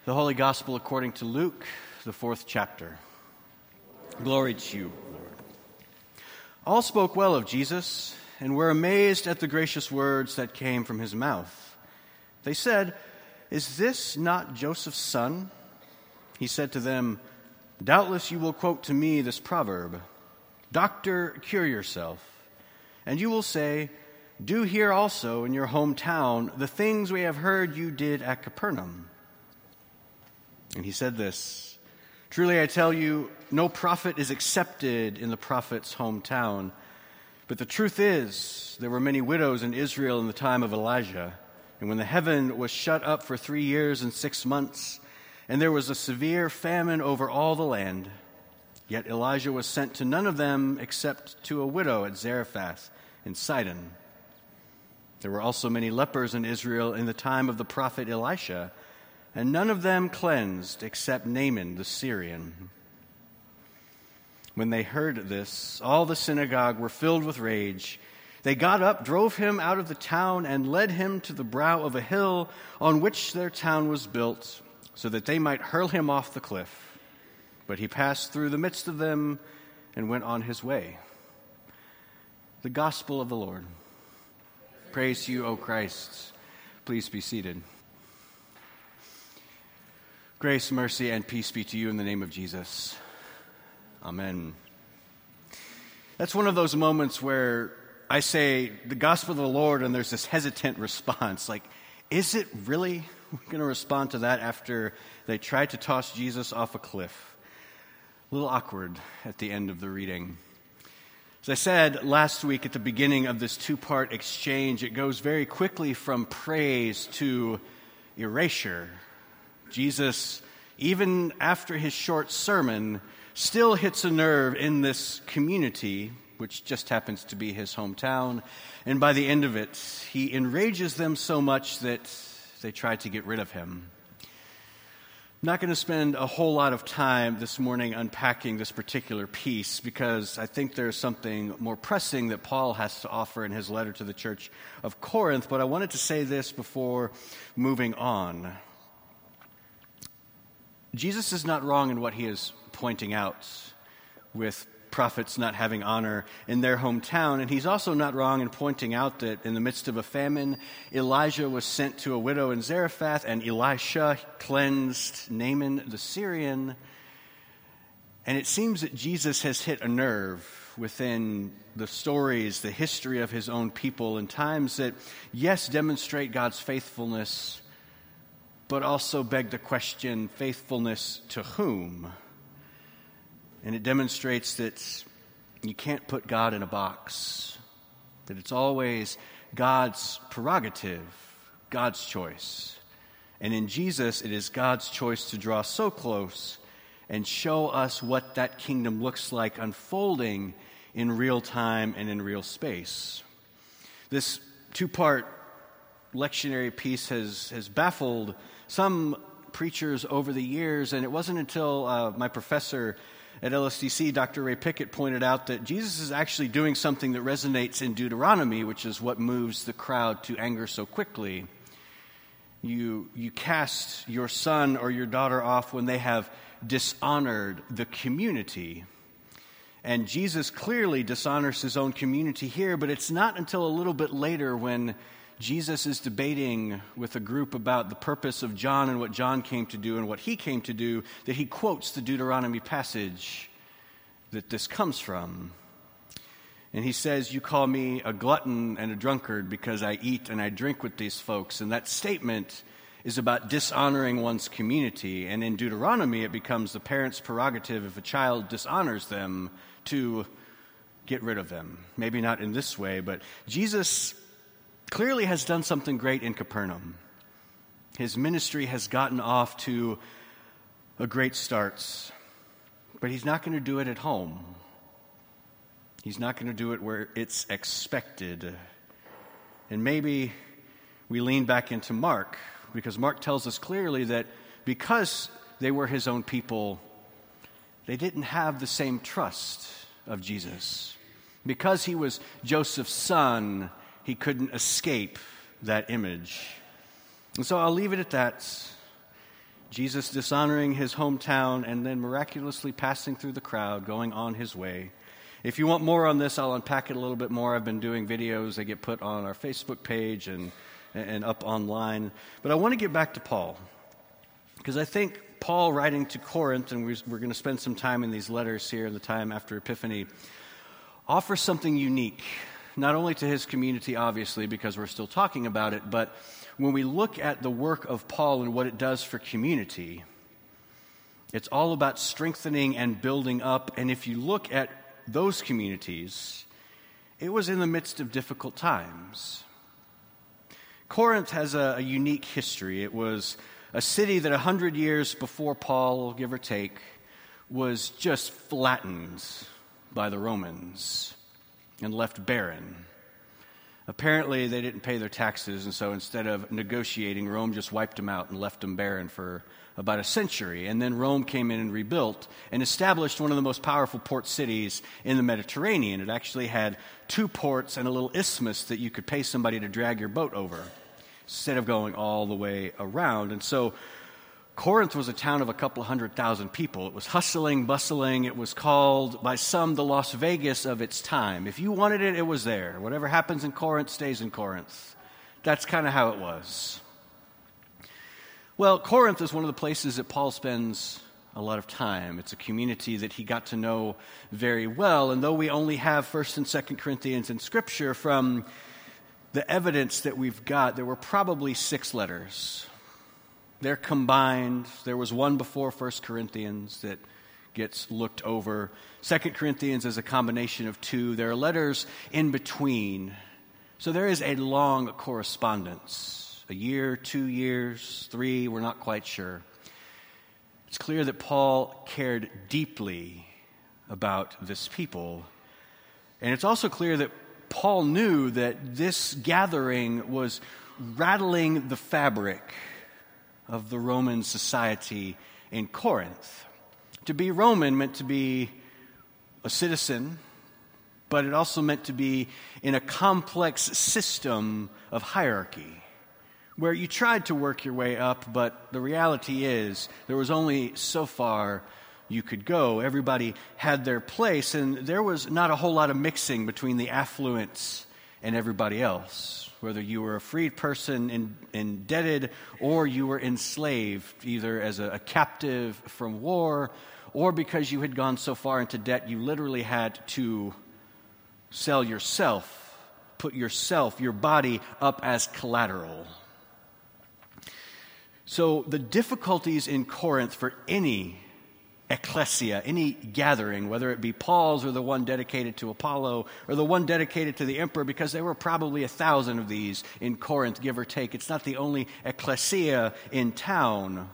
The Holy Gospel according to Luke, the 4th chapter. Glory to you, Lord. All spoke well of Jesus and were amazed at the gracious words that came from his mouth. They said, "Is this not Joseph's son?" He said to them, "Doubtless you will quote to me this proverb, 'Doctor, cure yourself.' And you will say, 'Do here also in your hometown the things we have heard you did at Capernaum.'" And he said this, "Truly I tell you, no prophet is accepted in the prophet's hometown. But the truth is, there were many widows in Israel in the time of Elijah, and when the heaven was shut up for 3 years and 6 months, and there was a severe famine over all the land, yet Elijah was sent to none of them except to a widow at Zarephath in Sidon. There were also many lepers in Israel in the time of the prophet Elisha, and none of them cleansed except Naaman the Syrian." When they heard this, all the synagogue were filled with rage. They got up, drove him out of the town, and led him to the brow of a hill on which their town was built, so that they might hurl him off the cliff. But he passed through the midst of them and went on his way. The Gospel of the Lord. Praise to you, O Christ. Please be seated. Grace, mercy, and peace be to you in the name of Jesus. Amen. That's one of those moments where I say the gospel of the Lord and there's this hesitant response. Like, is it really going to respond to that after they tried to toss Jesus off a cliff? A little awkward at the end of the reading. As I said last week at the beginning of this two-part exchange, it goes very quickly from praise to erasure. Jesus, even after his short sermon, still hits a nerve in this community, which just happens to be his hometown. And by the end of it, he enrages them so much that they try to get rid of him. I'm not going to spend a whole lot of time this morning unpacking this particular piece because I think there's something more pressing that Paul has to offer in his letter to the church of Corinth. But I wanted to say this before moving on. Jesus is not wrong in what he is pointing out with prophets not having honor in their hometown, and he's also not wrong in pointing out that in the midst of a famine, Elijah was sent to a widow in Zarephath, and Elisha cleansed Naaman the Syrian. And it seems that Jesus has hit a nerve within the stories, the history of his own people, in times that, yes, demonstrate God's faithfulness, but also beg the question, faithfulness to whom? And it demonstrates that you can't put God in a box, that it's always God's prerogative, God's choice. And in Jesus, it is God's choice to draw so close and show us what that kingdom looks like unfolding in real time and in real space. This two-part lectionary piece has baffled some preachers over the years, and it wasn't until my professor at LSTC, Dr. Ray Pickett, pointed out that Jesus is actually doing something that resonates in Deuteronomy, which is what moves the crowd to anger so quickly. You cast your son or your daughter off when they have dishonored the community. And Jesus clearly dishonors his own community here, but it's not until a little bit later when Jesus is debating with a group about the purpose of John and what John came to do and what he came to do that he quotes the Deuteronomy passage that this comes from. And he says, "You call me a glutton and a drunkard because I eat and I drink with these folks." And that statement is about dishonoring one's community. And in Deuteronomy, it becomes the parent's prerogative if a child dishonors them to get rid of them. Maybe not in this way, but Jesus clearly has done something great in Capernaum. His ministry has gotten off to a great start, but he's not going to do it at home. He's not going to do it where it's expected. And maybe we lean back into Mark, because Mark tells us clearly that because they were his own people, they didn't have the same trust of Jesus. Because he was Joseph's son, he couldn't escape that image. And so I'll leave it at that. Jesus dishonoring his hometown and then miraculously passing through the crowd, going on his way. If you want more on this, I'll unpack it a little bit more. I've been doing videos that get put on our Facebook page and up online. But I want to get back to Paul, because I think Paul writing to Corinth, and we're going to spend some time in these letters here in the time after Epiphany, offers something unique, not only to his community, obviously, because we're still talking about it, but when we look at the work of Paul and what it does for community, it's all about strengthening and building up. And if you look at those communities, it was in the midst of difficult times. Corinth has a unique history. It was a city that 100 years before Paul, give or take, was just flattened by the Romans and left barren. Apparently, they didn't pay their taxes, and so instead of negotiating, Rome just wiped them out and left them barren for about a century. And then Rome came in and rebuilt and established one of the most powerful port cities in the Mediterranean. It actually had 2 ports and a little isthmus that you could pay somebody to drag your boat over, instead of going all the way around. And so Corinth was a town of a couple of 100,000 people. It was hustling, bustling. It was called by some the Las Vegas of its time. If you wanted it, it was there. Whatever happens in Corinth stays in Corinth. That's kind of how it was. Well, Corinth is one of the places that Paul spends a lot of time. It's a community that he got to know very well. And though we only have 1st and 2nd Corinthians in Scripture, from the evidence that we've got, there were probably 6 letters. They're combined. There was one before 1 Corinthians that gets looked over. 2 Corinthians is a combination of 2. There are letters in between. So there is a long correspondence. A year, 2 years, 3, we're not quite sure. It's clear that Paul cared deeply about this people. And it's also clear that Paul knew that this gathering was rattling the fabric of the Roman society in Corinth. To be Roman meant to be a citizen, but it also meant to be in a complex system of hierarchy, where you tried to work your way up, but the reality is there was only so far you could go. Everybody had their place, and there was not a whole lot of mixing between the affluents and everybody else. Whether you were a freed person indebted or you were enslaved, either as a captive from war or because you had gone so far into debt you literally had to sell yourself, put yourself, your body up as collateral. So the difficulties in Corinth for any ecclesia, any gathering, whether it be Paul's or the one dedicated to Apollo or the one dedicated to the emperor, because there were probably 1,000 of these in Corinth, give or take. It's not the only ecclesia in town.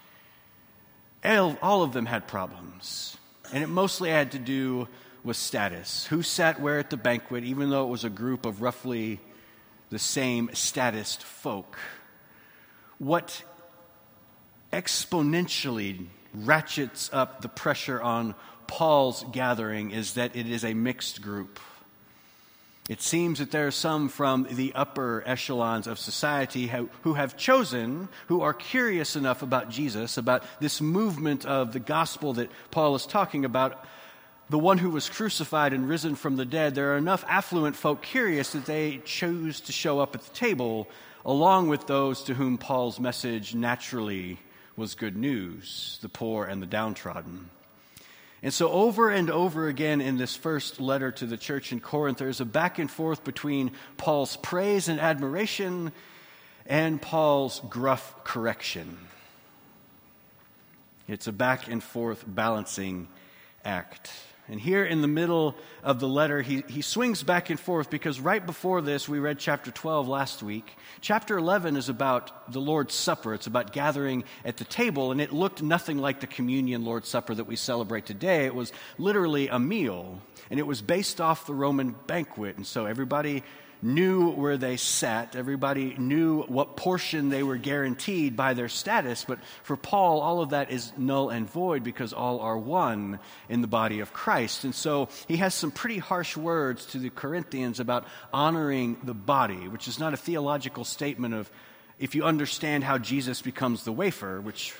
All of them had problems, and it mostly had to do with status. Who sat where at the banquet, even though it was a group of roughly the same status folk. What exponentially ratchets up the pressure on Paul's gathering is that it is a mixed group. It seems that there are some from the upper echelons of society who have chosen, who are curious enough about Jesus, about this movement of the gospel that Paul is talking about, the one who was crucified and risen from the dead. There are enough affluent folk curious that they choose to show up at the table, along with those to whom Paul's message naturally was good news, the poor and the downtrodden. And so over and over again in this first letter to the church in Corinth, there's a back and forth between Paul's praise and admiration and Paul's gruff correction. It's a back and forth balancing act. And here in the middle of the letter, he swings back and forth, because right before this, we read chapter 12 last week. Chapter 11 is about the Lord's Supper. It's about gathering at the table, and it looked nothing like the communion Lord's Supper that we celebrate today. It was literally a meal, and it was based off the Roman banquet. And so everybody knew where they sat. Everybody knew what portion they were guaranteed by their status. But for Paul, all of that is null and void, because all are one in the body of Christ. And so he has some pretty harsh words to the Corinthians about honoring the body, which is not a theological statement of if you understand how Jesus becomes the wafer, which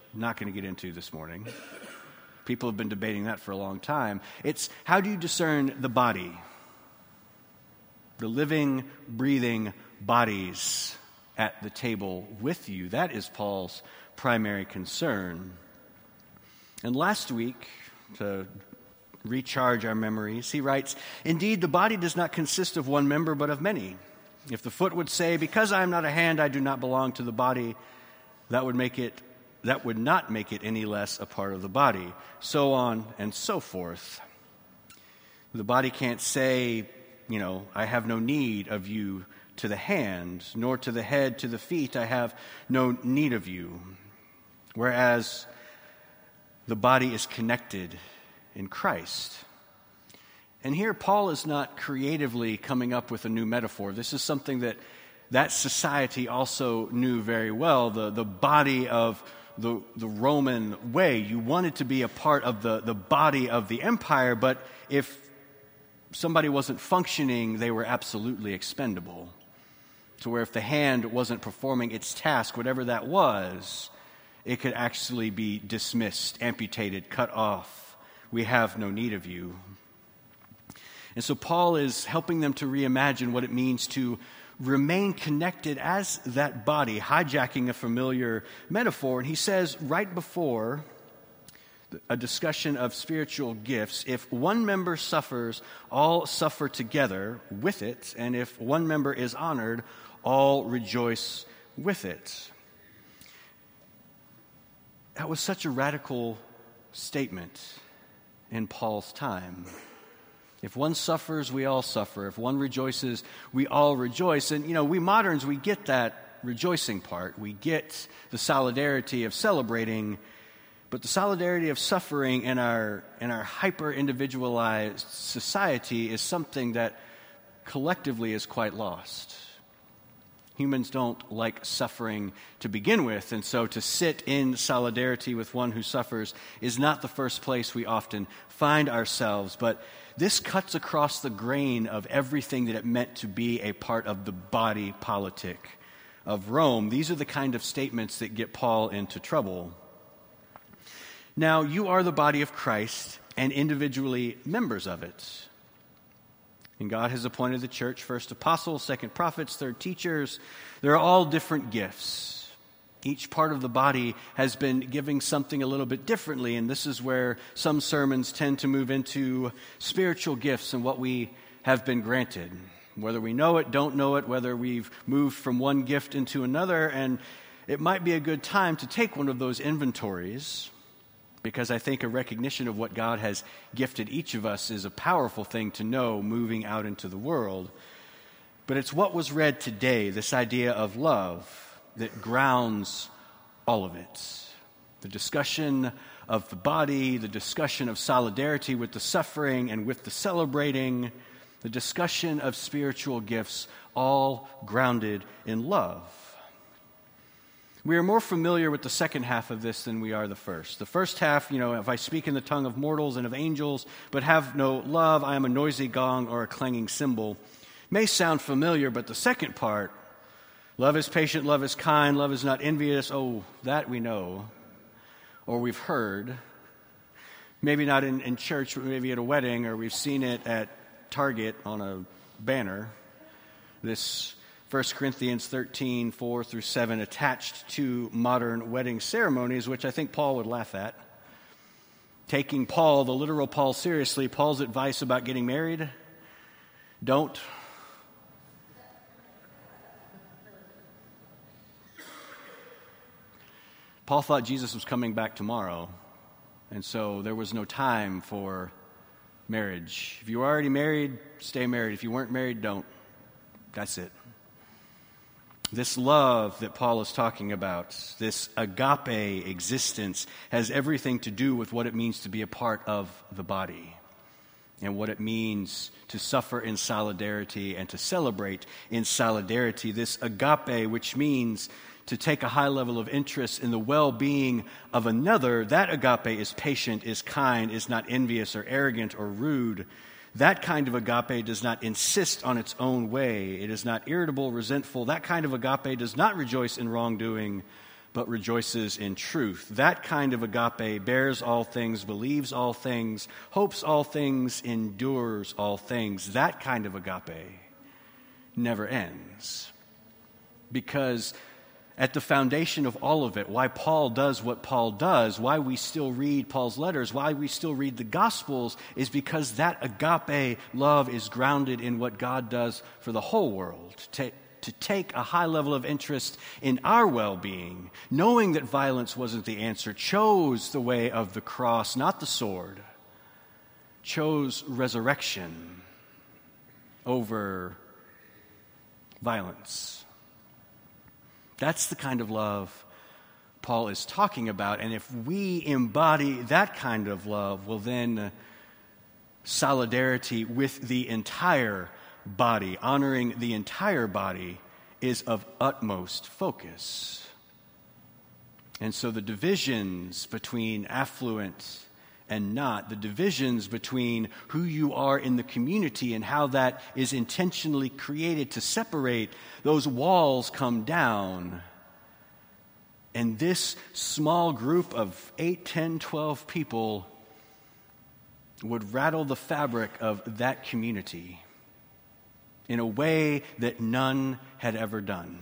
I'm not going to get into this morning. People have been debating that for a long time. It's how do you discern the body? The living, breathing bodies at the table with you. That is Paul's primary concern. And last week, to recharge our memories, he writes, "Indeed, the body does not consist of one member, but of many. If the foot would say, 'Because I am not a hand, I do not belong to the body,' that would not make it any less a part of the body. So on and so forth." The body can't say, I have no need of you to the hand, nor to the head, to the feet, I have no need of you. Whereas the body is connected in Christ. And here Paul is not creatively coming up with a new metaphor. This is something that society also knew very well, the body of the Roman way. You wanted to be a part of the body of the empire, but if somebody wasn't functioning, they were absolutely expendable. To where if the hand wasn't performing its task, whatever that was, it could actually be dismissed, amputated, cut off. We have no need of you. And so Paul is helping them to reimagine what it means to remain connected as that body, hijacking a familiar metaphor. And he says right before a discussion of spiritual gifts, if one member suffers, all suffer together with it, and if one member is honored, all rejoice with it. That was such a radical statement in Paul's time. If one suffers, we all suffer. If one rejoices, we all rejoice. And, we moderns, we get that rejoicing part. We get the solidarity of celebrating, but the solidarity of suffering in our hyper-individualized society is something that collectively is quite lost. Humans don't like suffering to begin with, and so to sit in solidarity with one who suffers is not the first place we often find ourselves, but this cuts across the grain of everything that it meant to be a part of the body politic of Rome. These are the kind of statements that get Paul into trouble. Now, you are the body of Christ and individually members of it. And God has appointed the church first apostles, second prophets, third teachers. They're all different gifts. Each part of the body has been giving something a little bit differently, and this is where some sermons tend to move into spiritual gifts and what we have been granted. Whether we know it, don't know it, whether we've moved from one gift into another, and it might be a good time to take one of those inventories, because I think a recognition of what God has gifted each of us is a powerful thing to know moving out into the world. But it's what was read today, this idea of love, that grounds all of it. The discussion of the body, the discussion of solidarity with the suffering and with the celebrating, the discussion of spiritual gifts, all grounded in love. We are more familiar with the second half of this than we are the first. The first half, if I speak in the tongue of mortals and of angels, but have no love, I am a noisy gong or a clanging cymbal, may sound familiar, but the second part, love is patient, love is kind, love is not envious, that we know, or we've heard. Maybe not in church, but maybe at a wedding, or we've seen it at Target on a banner. This 1 Corinthians 13, 4 through 7, attached to modern wedding ceremonies, which I think Paul would laugh at. Taking Paul, the literal Paul, seriously, Paul's advice about getting married, don't. Paul thought Jesus was coming back tomorrow, and so there was no time for marriage. If you were already married, stay married. If you weren't married, don't. That's it. This love that Paul is talking about, this agape existence, has everything to do with what it means to be a part of the body and what it means to suffer in solidarity and to celebrate in solidarity. This agape, which means to take a high level of interest in the well-being of another, that agape is patient, is kind, is not envious or arrogant or rude. That kind of agape does not insist on its own way. It is not irritable, resentful. That kind of agape does not rejoice in wrongdoing, but rejoices in truth. That kind of agape bears all things, believes all things, hopes all things, endures all things. That kind of agape never ends. Because at the foundation of all of it, why Paul does what Paul does, why we still read Paul's letters, why we still read the Gospels, is because that agape love is grounded in what God does for the whole world. To take a high level of interest in our well-being, knowing that violence wasn't the answer, chose the way of the cross, not the sword, chose resurrection over violence. That's the kind of love Paul is talking about. And if we embody that kind of love, well, then solidarity with the entire body, honoring the entire body, is of utmost focus. And so the divisions between affluent and not, the divisions between who you are in the community and how that is intentionally created to separate, those walls come down. And this small group of 8, 10, 12 people would rattle the fabric of that community in a way that none had ever done.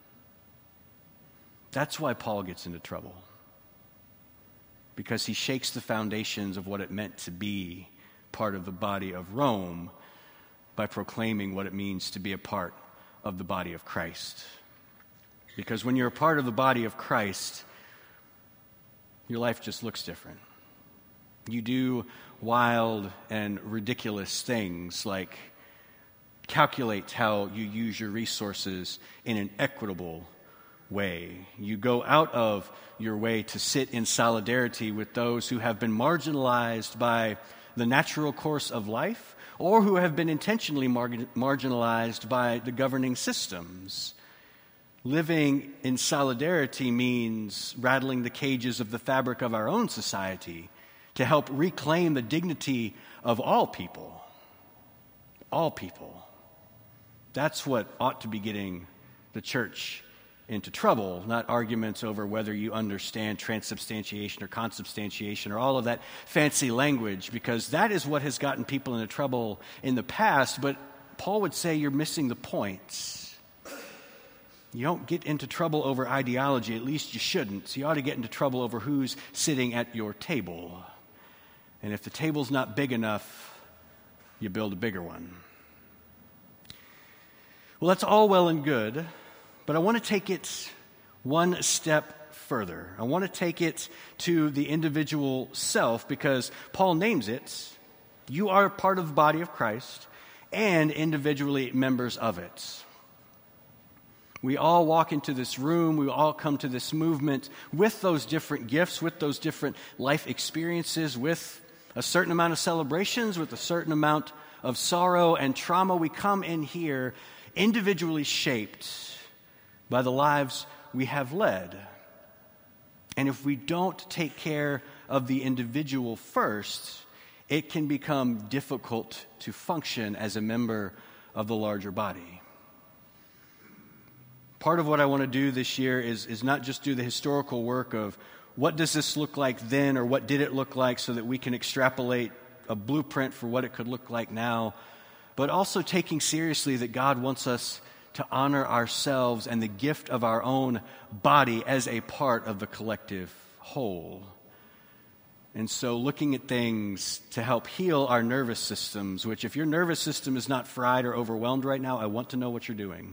That's why Paul gets into trouble. Because he shakes the foundations of what it meant to be part of the body of Rome by proclaiming what it means to be a part of the body of Christ. Because when you're a part of the body of Christ, your life just looks different. You do wild and ridiculous things like calculate how you use your resources in an equitable way. You go out of your way to sit in solidarity with those who have been marginalized by the natural course of life or who have been intentionally marginalized by the governing systems. Living in solidarity means rattling the cages of the fabric of our own society to help reclaim the dignity of all people. All people. That's what ought to be getting the church into trouble, not arguments over whether you understand transubstantiation or consubstantiation or all of that fancy language, because that is what has gotten people into trouble in the past. But Paul would say you're missing the point. You don't get into trouble over ideology, at least you shouldn't. So you ought to get into trouble over who's sitting at your table. And if the table's not big enough, you build a bigger one. Well, that's all well and good, but I want to take it one step further. I want to take it to the individual self, because Paul names it. You are part of the body of Christ and individually members of it. We all walk into this room, we all come to this movement with those different gifts, with those different life experiences, with a certain amount of celebrations, with a certain amount of sorrow and trauma. We come in here individually shaped by the lives we have led. And if we don't take care of the individual first, it can become difficult to function as a member of the larger body. Part of what I want to do this year is not just do the historical work of what does this look like then or what did it look like so that we can extrapolate a blueprint for what it could look like now, but also taking seriously that God wants us to honor ourselves and the gift of our own body as a part of the collective whole. And so looking at things to help heal our nervous systems, which if your nervous system is not fried or overwhelmed right now, I want to know what you're doing.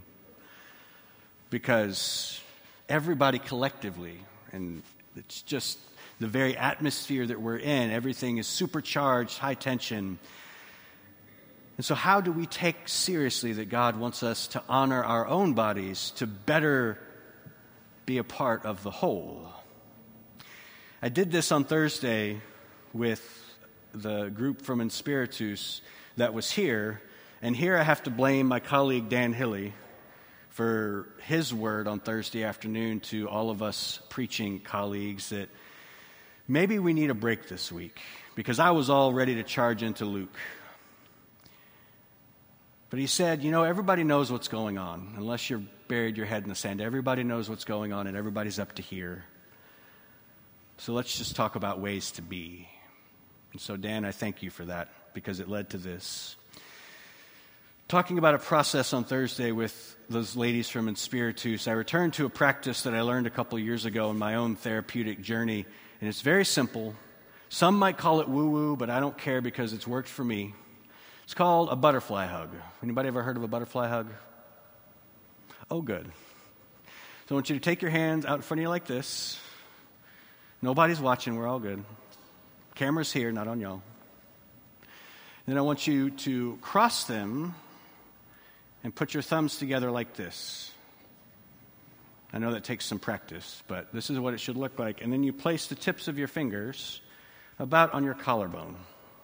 Because everybody collectively, and it's just the very atmosphere that we're in, everything is supercharged, high tension. And so how do we take seriously that God wants us to honor our own bodies to better be a part of the whole? I did this on Thursday with the group from Inspiritus that was here, and here I have to blame my colleague Dan Hilly for his word on Thursday afternoon to all of us preaching colleagues that maybe we need a break this week, because I was all ready to charge into Luke. But he said, everybody knows what's going on. Unless you're buried your head in the sand, everybody knows what's going on and everybody's up to here. So let's just talk about ways to be. And so, Dan, I thank you for that because it led to this. Talking about a process on Thursday with those ladies from Inspiritus, I returned to a practice that I learned a couple years ago in my own therapeutic journey, and it's very simple. Some might call it woo-woo, but I don't care because it's worked for me. It's called a butterfly hug. Anybody ever heard of a butterfly hug? Oh, good. So I want you to take your hands out in front of you like this. Nobody's watching. We're all good. Camera's here, not on y'all. Then I want you to cross them and put your thumbs together like this. I know that takes some practice, but this is what it should look like. And then you place the tips of your fingers about on your collarbone.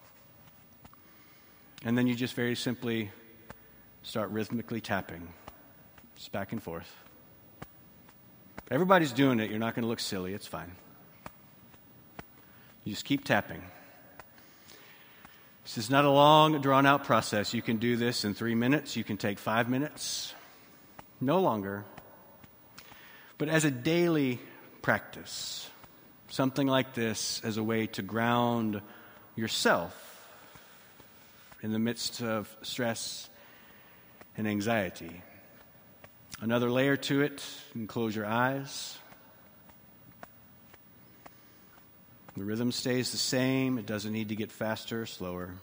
And then you just very simply start rhythmically tapping. Just back and forth. Everybody's doing it. You're not going to look silly. It's fine. You just keep tapping. This is not a long, drawn-out process. You can do this in 3 minutes. You can take 5 minutes. No longer. But as a daily practice, something like this as a way to ground yourself in the midst of stress and anxiety. Another layer to it, you can close your eyes. The rhythm stays the same. It doesn't need to get faster or slower.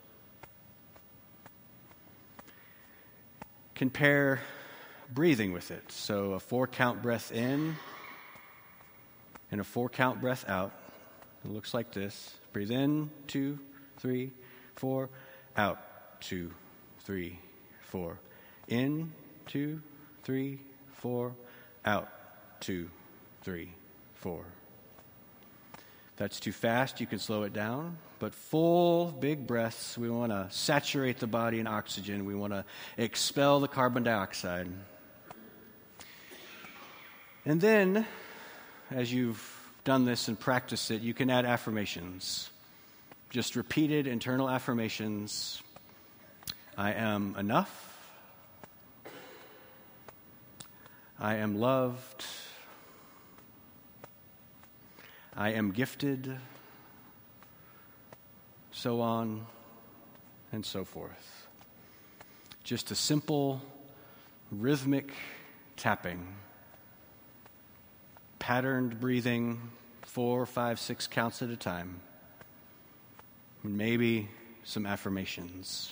Compare breathing with it. So a 4-count breath in and a 4-count breath out. It looks like this. Breathe in, 2, 3, 4. Out, 2, 3, 4. In, 2, 3, 4. Out, 2, 3, 4. If that's too fast, you can slow it down. But full, big breaths. We want to saturate the body in oxygen. We want to expel the carbon dioxide. And then, as you've done this and practiced it, you can add affirmations. Just repeated internal affirmations. I am enough. I am loved. I am gifted, so on and so forth. Just a simple, rhythmic tapping, patterned breathing, 4, 5, 6 counts at a time, and maybe some affirmations.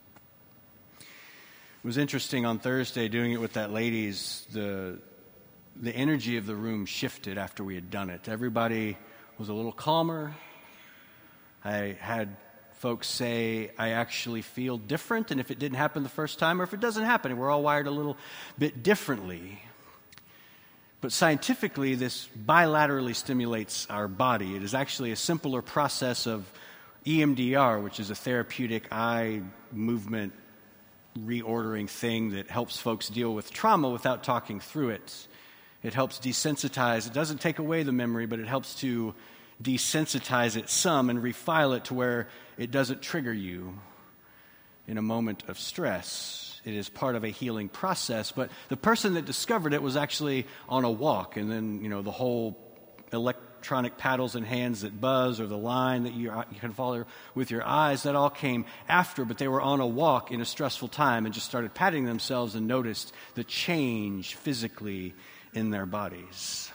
It was interesting on Thursday doing it with that ladies, the energy of the room shifted after we had done it. Everybody was a little calmer. I had folks say, I actually feel different, and if it didn't happen the first time, or if it doesn't happen, we're all wired a little bit differently. But scientifically, this bilaterally stimulates our body. It is actually a simpler process of EMDR, which is a therapeutic eye movement reordering thing that helps folks deal with trauma without talking through it. It helps desensitize. It doesn't take away the memory, but it helps to desensitize it some and refile it to where it doesn't trigger you in a moment of stress. It is part of a healing process. But the person that discovered it was actually on a walk, and then, the whole electronic paddles and hands that buzz, or the line that you can follow with your eyes, that all came after. But they were on a walk in a stressful time and just started patting themselves and noticed the change physically in their bodies.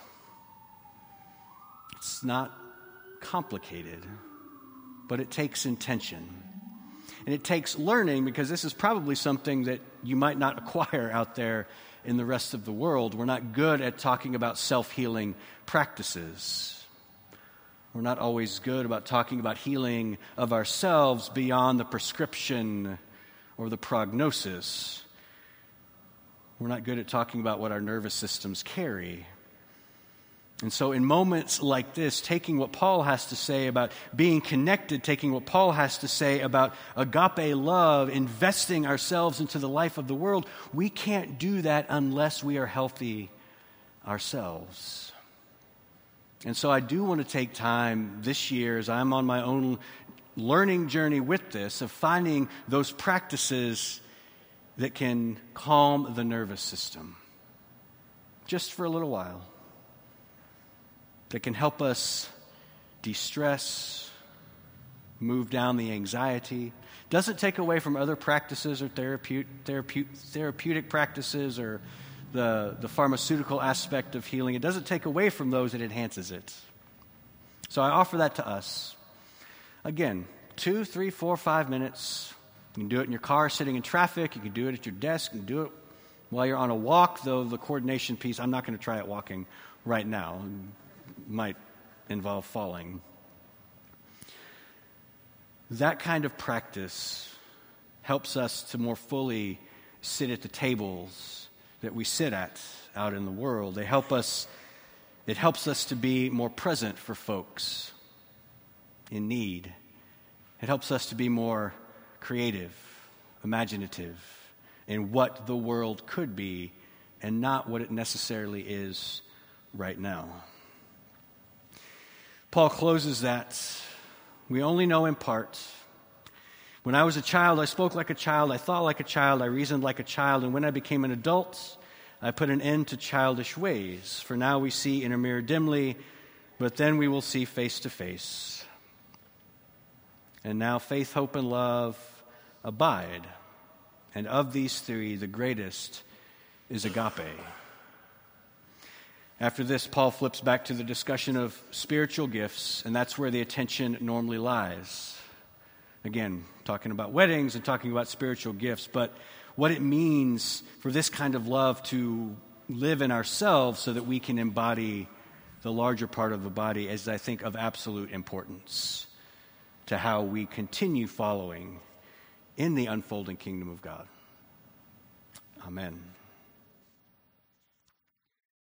It's not complicated, but it takes intention. And it takes learning, because this is probably something that you might not acquire out there in the rest of the world. We're not good at talking about self-healing practices. We're not always good about talking about healing of ourselves beyond the prescription or the prognosis. We're not good at talking about what our nervous systems carry. And so in moments like this, taking what Paul has to say about being connected, taking what Paul has to say about agape love, investing ourselves into the life of the world, we can't do that unless we are healthy ourselves. And so I do want to take time this year, as I'm on my own learning journey with this, of finding those practices that can calm the nervous system, just for a little while, that can help us de-stress, move down the anxiety. Doesn't take away from other practices or therapeutic practices or the pharmaceutical aspect of healing. It doesn't take away from those, it enhances it. So I offer that to us. Again, 2, 3, 4, 5 minutes. You can do it in your car sitting in traffic. You can do it at your desk. You can do it while you're on a walk, though the coordination piece, I'm not going to try it walking right now. It might involve falling. That kind of practice helps us to more fully sit at the tables that we sit at out in the world. It helps us to be more present for folks in need. It helps us to be more creative, imaginative in what the world could be and not what it necessarily is right now. Paul closes that. We only know in part. When I was a child, I spoke like a child, I thought like a child, I reasoned like a child, and when I became an adult, I put an end to childish ways. For now we see in a mirror dimly, but then we will see face to face. And now faith, hope, and love abide. And of these three, the greatest is agape. After this, Paul flips back to the discussion of spiritual gifts, and that's where the attention normally lies. Again, talking about weddings and talking about spiritual gifts, but what it means for this kind of love to live in ourselves so that we can embody the larger part of the body is, I think, of absolute importance to how we continue following in the unfolding kingdom of God. Amen.